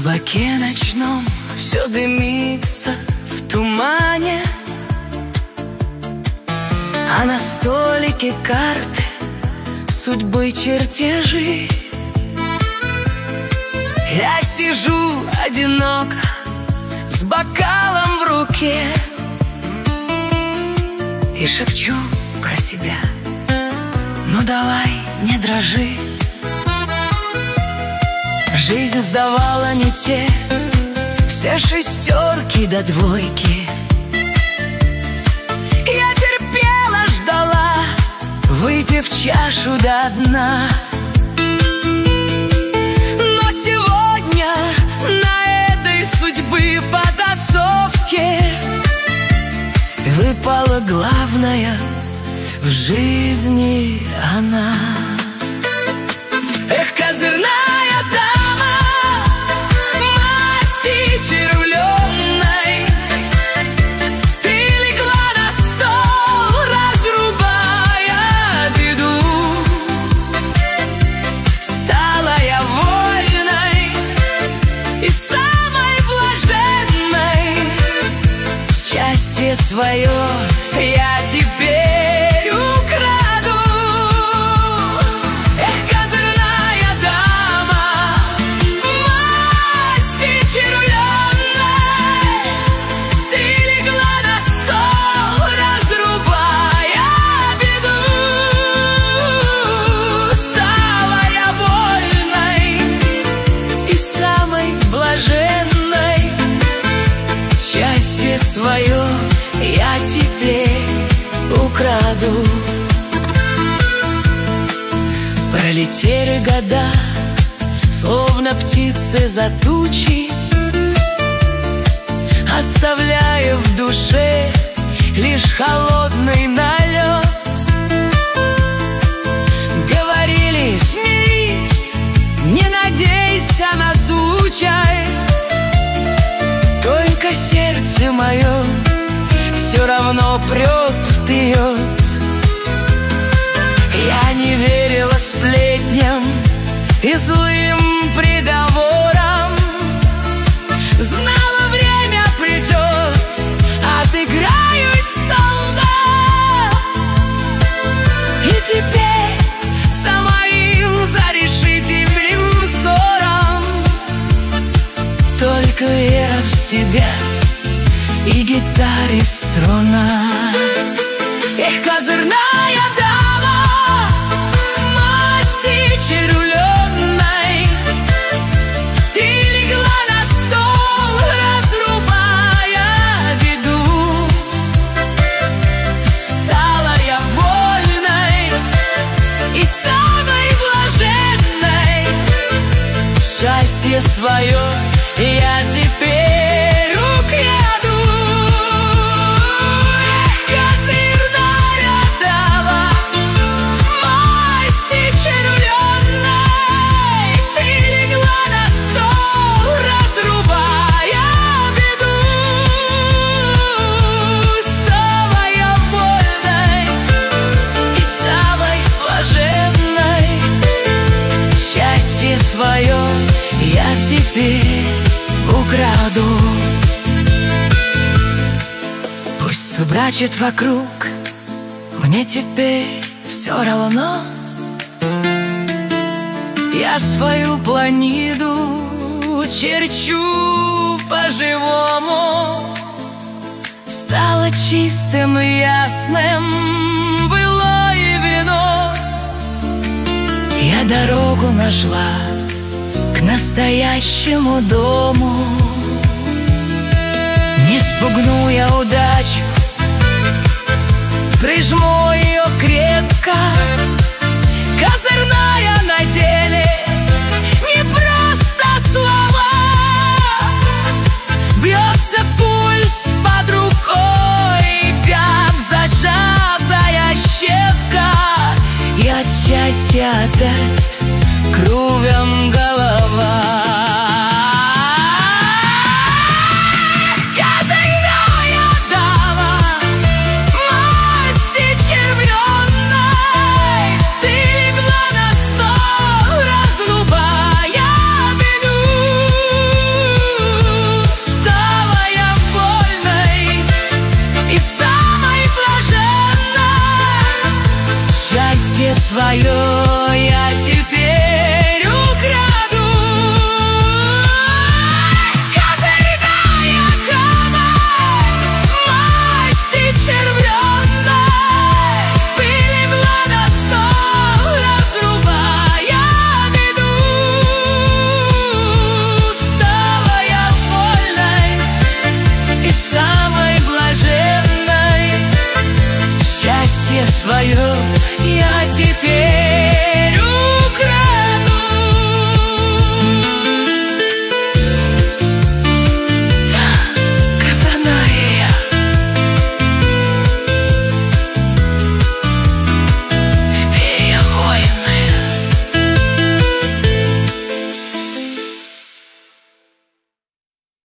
кабаке ночном все дымится в тумане, а на столике карты судьбы чертежи. Я сижу одиноко с бокалом в руке и шепчу про себя: ну давай, не дрожи. Жизнь сдавала не те, все шестерки до двойки. Я терпела, ждала, выпив чашу до дна. Но сегодня на этой судьбы потасовке выпала главная в жизни она. Эх, козырная дама, масти червленной, ты легла на стол, разрубая беду. Стала я вольной и самой блаженной, счастье свое я теперь украду. Эх, козырная дама, масти червленной, ты легла на стол, разрубая беду. Стала я вольной и самой блаженной, счастье свое я теперь украду. Пролетели года, словно птицы за тучи, оставляя в душе лишь холодный налет. Говорили: смирись, не надейся на случай, только сердце мое все равно прет вперед. Я не верила сплетням и злым приговорам, знала, время придет, отыграюсь долго. И теперь за моим зарешительным взором только вера в себя и гитаре струна. Эх, козырная дама, масти червленной, ты легла на стол, разрубая беду. Стала я вольной и самой блаженной, счастье свое я теперь украду. Свое я теперь украду. Пусть собрачет вокруг, мне теперь все равно. Я свою планиду черчу по-живому. Стало чистым и ясным былое вино. Я дорогу нашла к настоящему дому. Не спугну я удачу, прижму ее крепко. Козырная на деле не просто слова, бьется пульс под рукой, как зажатая щепка. И от счастья опять кругом голова. Козырная дама, масти червленной, ты легла на стол, свое